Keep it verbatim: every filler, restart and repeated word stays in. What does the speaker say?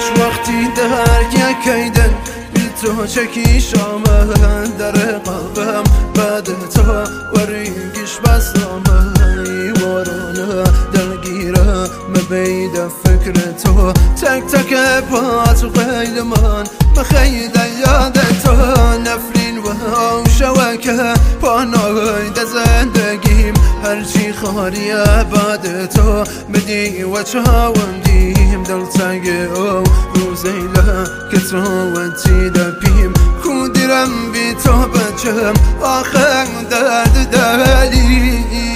وقتی در یکیدن بی تو چکی شامه در قلبم بعد تو ورینگیش بسامه وارانه دلگیره مبید فکر تو تک تک پات غیل من مخید یاد تو نفرین و شوکه پانای ده زندگیم هرچی خاریه بعد تو بدی و چاوم دیم دل تنگ او روزیله که تو ونتی دپیم کودیرم بی تو بچم آخر درد دلی